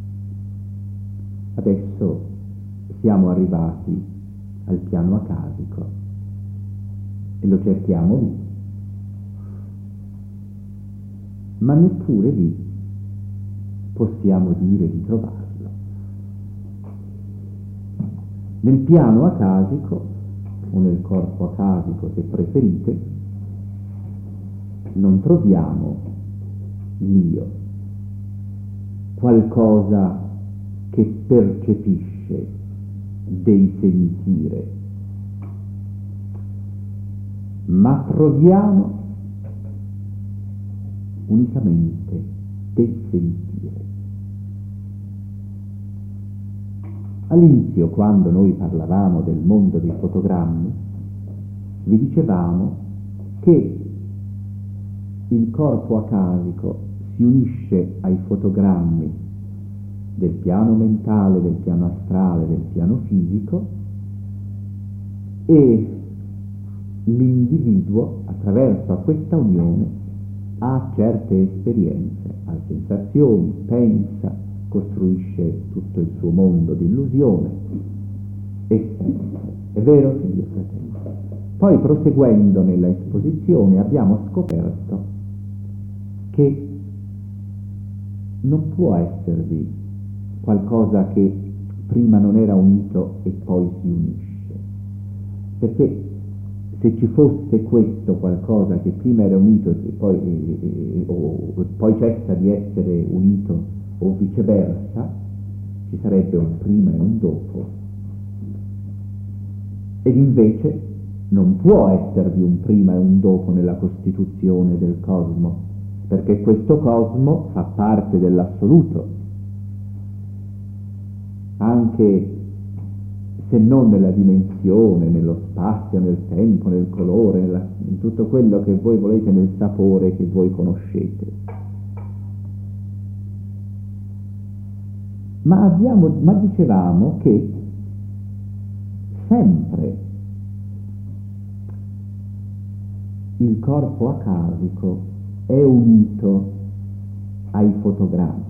Adesso siamo arrivati al piano acasico e lo cerchiamo lì, ma neppure lì possiamo dire di trovarlo. Nel piano acasico o nel corpo acasico, se preferite, non troviamo l'io, qualcosa che percepisce dei sentire, ma troviamo unicamente del sentire. All'inizio, quando noi parlavamo del mondo dei fotogrammi, vi dicevamo che il corpo acasico si unisce ai fotogrammi del piano mentale, del piano astrale, del piano fisico, e l'individuo, attraverso questa unione, ha certe esperienze, ha sensazioni, pensa, costruisce tutto il suo mondo di illusione, eccetera. È vero, figli e fratelli? Poi, proseguendo nella esposizione, abbiamo scoperto che non può esservi qualcosa che prima non era unito e poi si unisce, perché se ci fosse questo qualcosa che prima era unito e poi cessa di essere unito, o viceversa, ci sarebbe un prima e un dopo. Ed invece non può esservi un prima e un dopo nella costituzione del cosmo, perché questo cosmo fa parte dell'assoluto, anche se non nella dimensione, nello spazio, nel tempo, nel colore, in tutto quello che voi volete, nel sapore che voi conoscete. Ma dicevamo che sempre il corpo acasico è unito ai fotogrammi.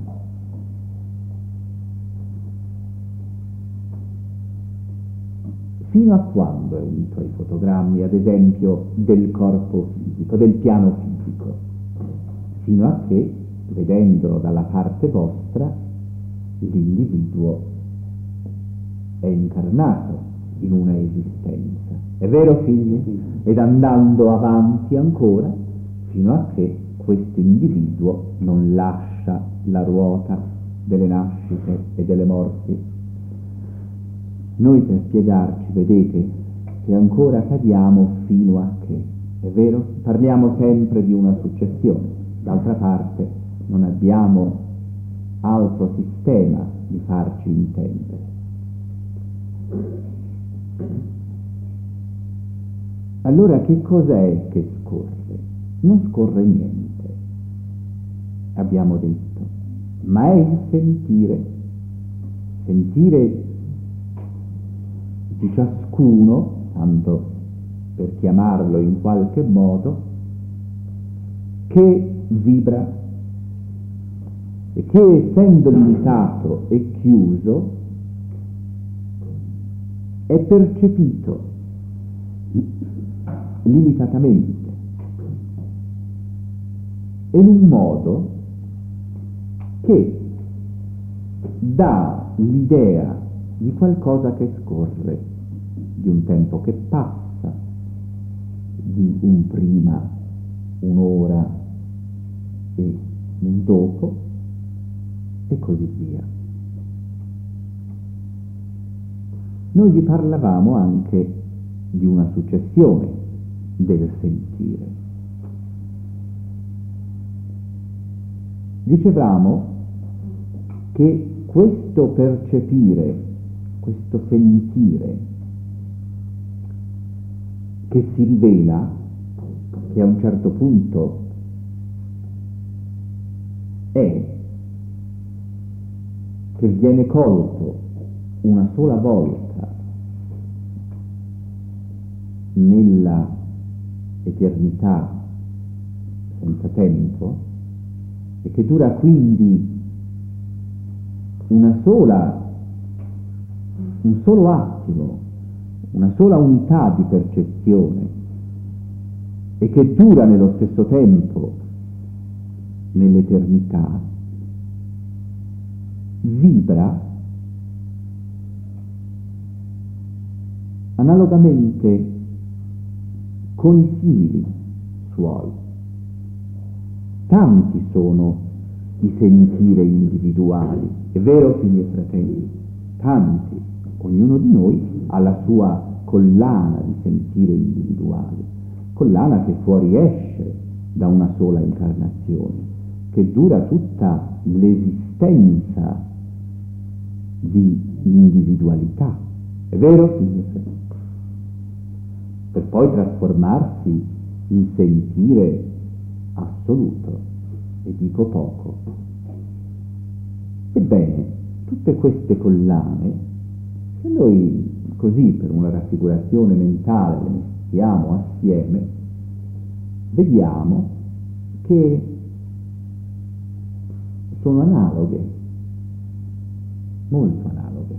Fino a quando è unito ai fotogrammi, ad esempio, del corpo fisico, del piano fisico? Fino a che, vedendolo dalla parte vostra, l'individuo è incarnato in una esistenza. È vero, figli? Ed andando avanti ancora, fino a che questo individuo non lascia la ruota delle nascite e delle morti. Noi per spiegarci, vedete, che ancora cadiamo fino a che, è vero? Parliamo sempre di una successione, d'altra parte non abbiamo altro sistema di farci intendere. Allora che cos'è che scorre? Non scorre niente, abbiamo detto, ma è il sentire di ciascuno, tanto per chiamarlo in qualche modo, che vibra e che, essendo limitato e chiuso, è percepito limitatamente e in un modo che dà l'idea di qualcosa che scorre, di un tempo che passa, di un prima, un'ora e un dopo, e così via. Noi vi parlavamo anche di una successione del sentire. Dicevamo che questo percepire, questo sentire, che si rivela, che a un certo punto è, che viene colto una sola volta nella eternità senza tempo, e che dura quindi un solo attimo, una sola unità di percezione, e che dura nello stesso tempo nell'eternità, vibra analogamente con i simili suoi. Tanti sono i sentire individuali, è vero, figli e fratelli? Tanti. Ognuno di noi ha la sua collana di sentire individuali, collana che fuoriesce da una sola incarnazione, che dura tutta l'esistenza di individualità, è vero, figli e fratelli? Per poi trasformarsi in sentire assoluto, e dico poco. Ebbene, tutte queste collane, se noi così per una raffigurazione mentale le mettiamo assieme, vediamo che sono analoghe, molto analoghe.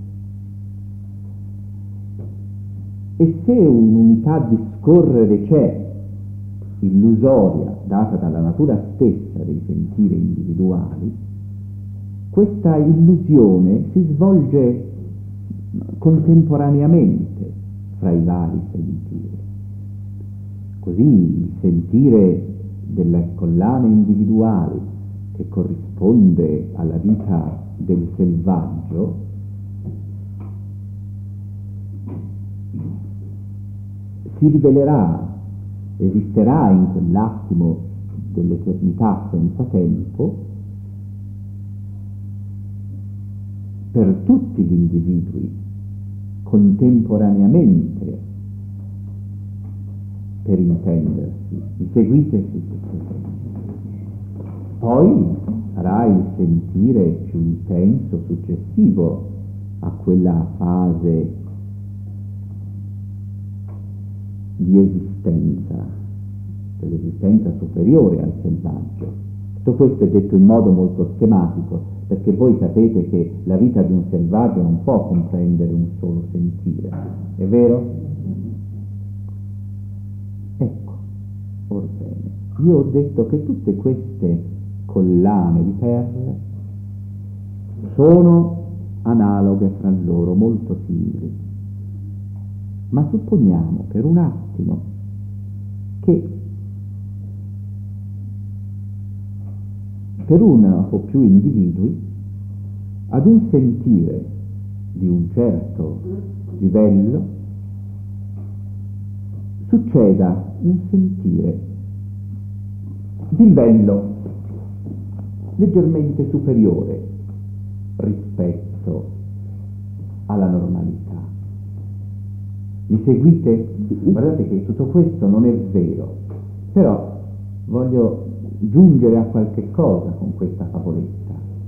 E se un'unità di scorrere c'è, illusoria, data dalla natura stessa dei sentire individuali, questa illusione si svolge contemporaneamente fra i vari sentire. Così il sentire delle collane individuali, che corrisponde alla vita del selvaggio, si rivelerà, esisterà in quell'attimo dell'eternità senza tempo per tutti gli individui contemporaneamente, per intendersi. Mi seguite? Poi sarà il sentire più intenso successivo a quella fase di esistenza, dell'esistenza superiore al selvaggio. Tutto questo è detto in modo molto schematico, perché voi sapete che la vita di un selvaggio non può comprendere un solo sentire, è vero? Ecco, orbene, io ho detto che tutte queste collane di perle sono analoghe fra loro, molto simili. Ma supponiamo per un attimo che per uno o più individui ad un sentire di un certo livello succeda un sentire di livello leggermente superiore rispetto alla normalità. Mi seguite? Guardate che tutto questo non è vero, però voglio giungere a qualche cosa con questa favoletta.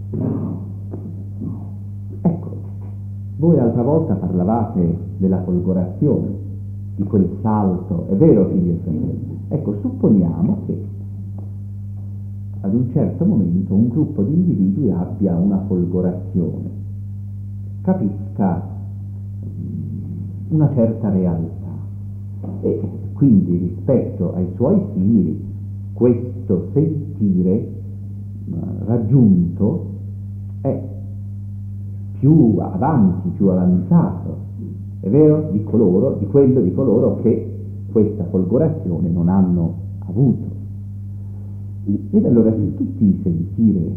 Ecco, voi l'altra volta parlavate della folgorazione, di quel salto, è vero, figli e fratelli? Ecco, supponiamo che ad un certo momento un gruppo di individui abbia una folgorazione, capisca una certa realtà e quindi rispetto ai suoi simili questo sentire raggiunto è più avanti, più avanzato, è vero? Di coloro che questa folgorazione non hanno avuto. Ed allora se tutti i sentire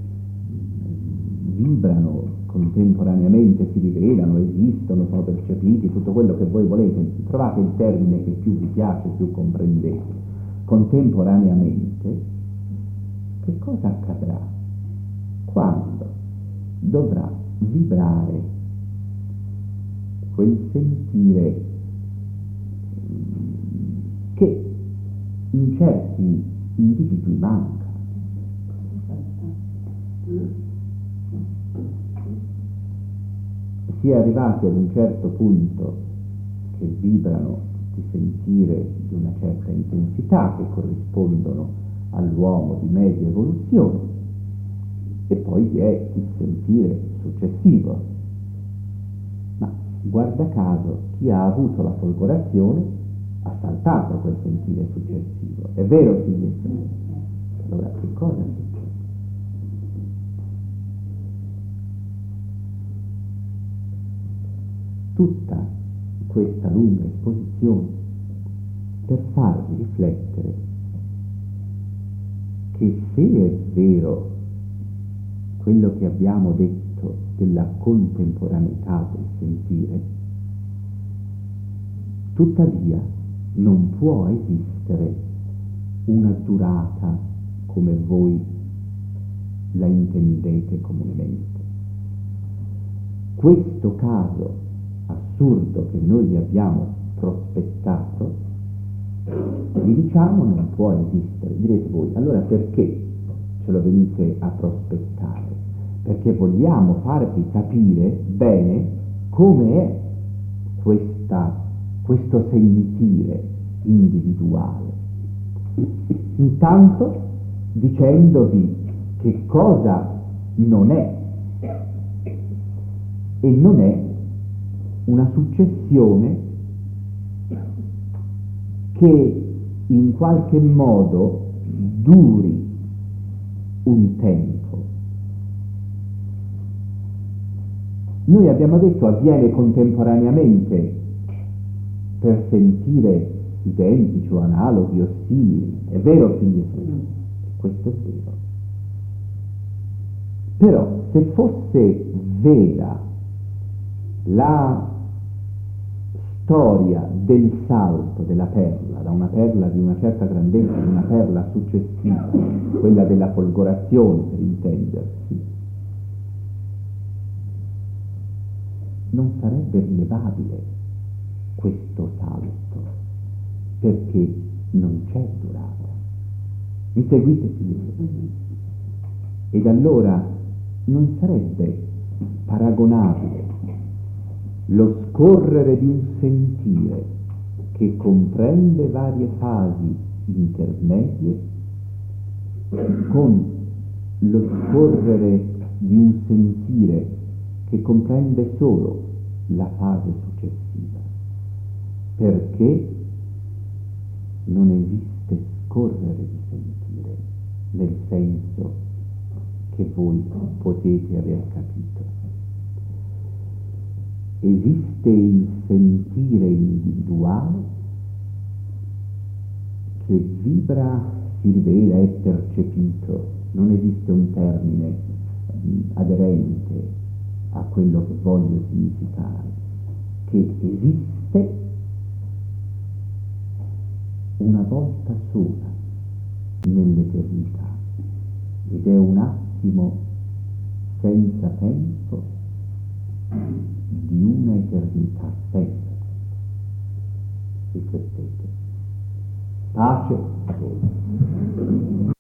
vibrano contemporaneamente, si rivelano, esistono, sono percepiti, tutto quello che voi volete, trovate il termine che più vi piace, più comprendete, contemporaneamente, che cosa accadrà? Quando dovrà vibrare quel sentire che in certi individui manca. Si è arrivati ad un certo punto che vibrano tutti sentire di una certa intensità che corrispondono all'uomo di media evoluzione, e poi vi è il sentire successivo. Ma guarda caso, chi ha avuto la folgorazione ha saltato quel sentire successivo, è vero, figli e figlie? Allora che cosa succede? Tutta questa lunga esposizione per farvi riflettere che se è vero quello che abbiamo detto della contemporaneità del sentire, tuttavia non può esistere una durata come voi la intendete comunemente. Questo caso assurdo che noi vi abbiamo prospettato, vi diciamo non può esistere. Direte voi, allora perché ce lo venite a prospettare? Perché vogliamo farvi capire bene come è questo sentire individuale. Intanto dicendovi che cosa non è, e non è una successione che in qualche modo duri un tempo, Noi abbiamo detto avviene contemporaneamente per sentire identici o analoghi o simili. È vero, figli? Questo è vero. Però se fosse vera la storia del salto della perla, da una perla di una certa grandezza ad una perla successiva, quella della folgorazione per intendersi, non sarebbe rilevabile questo salto, perché non c'è durata. Mi seguite, figli? Ed allora non sarebbe paragonabile lo scorrere di un sentire che comprende varie fasi intermedie con lo scorrere di un sentire che comprende solo la fase successiva, perché non esiste scorrere di sentire nel senso che voi potete aver capito. Esiste il sentire individuale che vibra, si rivela, è percepito. Non esiste un termine aderente a quello che voglio significare, che esiste una volta sola nell'eternità ed è un attimo senza tempo di una eternità senza tempo. Riflettete. Pace a voi.